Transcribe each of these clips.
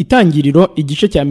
Itangiriro igice cya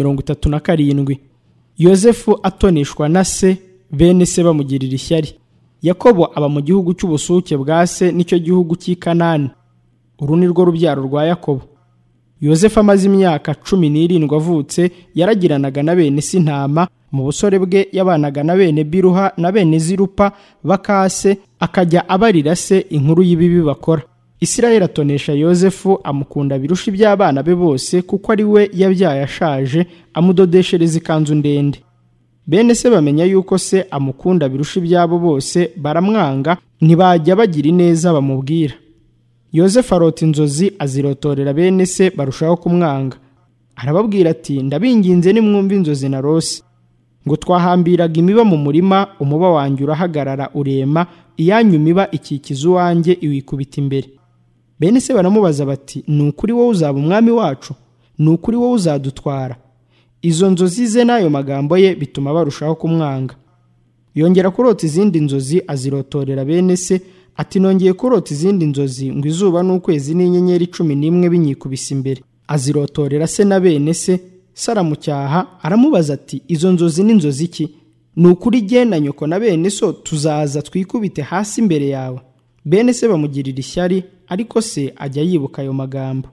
37. Yozefu atoneshwa na se, bene se bamugirira ishyari. Yakobo aba mu gihugu cy'ubusuke bwa se, nicyo gihugu cy'i Kanani. Uru ni rwo rubyaro rwa Yakobo. Yozefu amaze imyaka 17 avutse, yaragiranaga na bene se intama. Mu busore bwe yabanaga na bene Biruha na bene Zirupa bakase, akajya abarira se inkuru y'ibibi bakora. Isirayeli atonesha Yozefu, amukunda birusha iby'abana be bose, kuko ari we yabyaye ashaje, amudodeshereza ikanzu ndende. Bene se bamenya yuko se amukunda birusha ibyabo bose, baramwanga, ntibajya bagira ineza bamubwira. Yozefu arota inzozi, azirotorera bene se, barushaho kumwanga. Arababwira ati, ndabinginze nimwumve inzozi narose, ngo twahambiraga imiba mu murima, umuba wanjye urahagarara urema, iyanyu miba ikikiza uwanjye iwikubita imbere. Bene se baramubaza bati, ni ukuri wowe uzaba umwami wacu? Ni ukuri wowe uzadutwara? Izo nzozi ze n'ayo magambo ye bituma barushaho kumwanga. Yongera kurota izindi nzozi, azirotorera bene se, ati, nongeye kurota izindi nzozi, ngo izuba n'ukwezi n'inyenyeri 11 binyikubise imbere. Azirotorera se na bene se. Saramucyaha, aramubaza ati, izo nzozi ni nzozi ki? Ni ukuri jye na nyoko na bene so tuzaza twikubite hasi imbere yawe? Bene se bamugirira ishyari, ariko se ajya yibuka ayo magambo.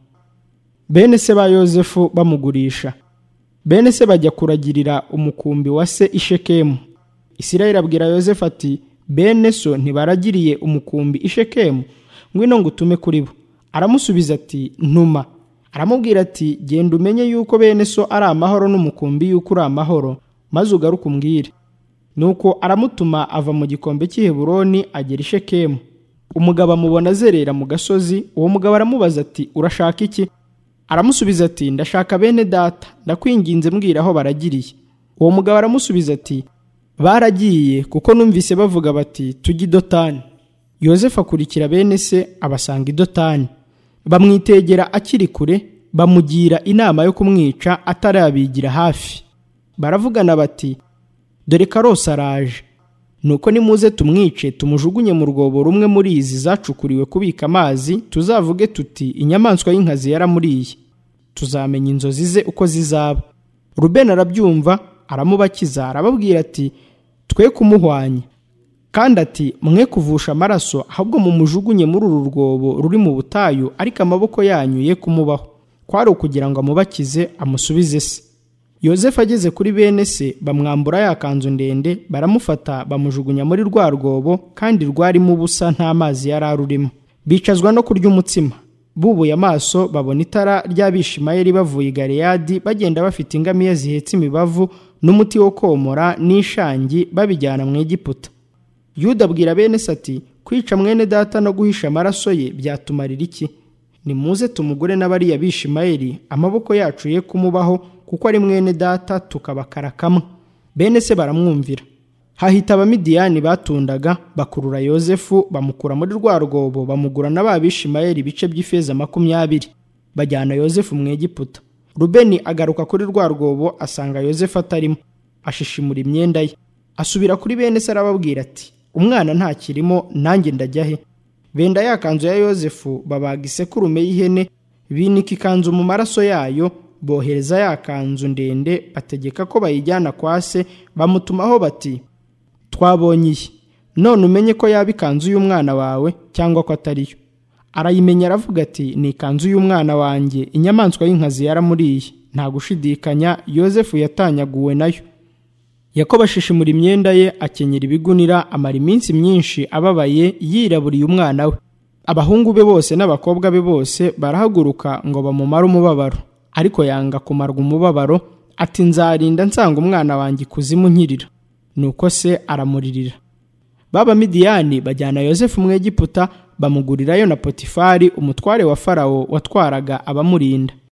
Bene se ba Yozefu bamugurisha. Bene se bajya kuragirira umukumbi wa se i Shekemu. Isirayeli abwira Yozefu ati, bene so ntibaragiriye umukumbi i Shekemu? Ngwino ngutume kuri bo. Aramusubiza ati, ntuma. Aramubwira ati, genda umenye yuko bene so ari amahoro n'umukumbi yuko uri amahoro, maze ugaruke umbwire. Nuko aramutuma, ava mu gikombe cy'i Heburoni agera i Shekemu. Umugabo amubona azerera mu gasozi. Uwo mugabo aramubaza ati, urashaka iki? Aramusubiza ati, ndashaka bene data, ndakwinginze mbwira aho baragiriye. Uwo mugabo aramusubiza ati, baragiye kuko numvise bavuga bati, tujye i Dotani. Yozefu akurikira bene se, abasanga i Dotani. Bamwitegera akiri kure, bamugira inama yo kumwica atarabigira hafi. Baravugana bati, dore Karose araje. Nuko nimuze tumwice, tumujugunye mu rwobo rumwe muri izi zacukuriwe kubika amazi, tuzavuge tuti, inyamaswa y'inkazi yaramuriye. Tuzamenya inzozi ze uko zizaba. Rubeni arabyumva, aramubakiza, arababwira ati, twe kumuhwanya. Kandi ati, mwe kuvusha amaraso, ahubwo mumujugunye muri uru rwobo ruri mu butayu, ariko amaboko yanyu ye kumubaho. Kwari ukugira ngo amubakize, amusubize se. Yozefu ageze kuri bene se, bamwambura ya kanzu ndende, baramufata bamujugunya muri rwa rwobo, kandi rwarimo ubusa, nta mazi yari arurimo. Bicazwa no kurya umutsima. Bubuye amaso, babona itara ry'Abishimayeli bavuye i Galeyadi, bagenda bafite ingamiya zihetse imibavu n'umuti wo komora n'ishangi, babijyana mu Egiputa. Yuda abwira bene se ati, kwica mwene data no guhisha amaraso ye byatumarira iki? Nimuze tumugure n'abariya Bishimayeli, amaboko yacu ye kumubaho, kuko ari mwene data tukabakara kamwe. Bene se baramwumvira. Hahita Abamidiyani batundaga, bakurura Yozefu, bamukura muri rwa rwobo, bamugura n'aba Bishimayeli ibice by'ifeza 20. Bajyana Yozefu mu Egiputa. Rubeni agaruka kuri rwa rwobo, asanga Yozefu atarimo. Ashishimura imyenda ye. Asubira kuri bene se arababwira ati, umwana ntakirimo, nanjye ndajya he? Benda ya kanzu ya Yozefu, babaga isekurume y'ihene, binika ikanzu mu maraso yayo, bohereza ya kanzu ndende, bategeka ko bayijyana kwa se, bamutumaho bati, twabonye iyi, none umenye ko yaba ikanzu y'umwana wawe cyangwa ko atariyo. Arayimenya, aravuga ati, ni ikanzu y'umwana wanjye, inyamaswa y'inkazi yaramuriye. Nta gushidikanya, Yozefu yatanyaguwe nayo. Yakobo ashishimura imyenda ye, akenyera ibigunira, amara iminsi myinshi ababaye, yiraburiye umwana we. Abahungu be bose n'abakobwa be bose barahaguruka ngo bamumare umubabaro, ariko yanga kumarwa umubabaro, ati, nzarinda nsanga umwana wanjye ikuzimu nkirira. Nuko se aramuririra. B'Abamidiyani bajyana Yozefu mu Egiputa, bamugurirayo na Potifari, umutware wa Farawo watwaraga abamurinda.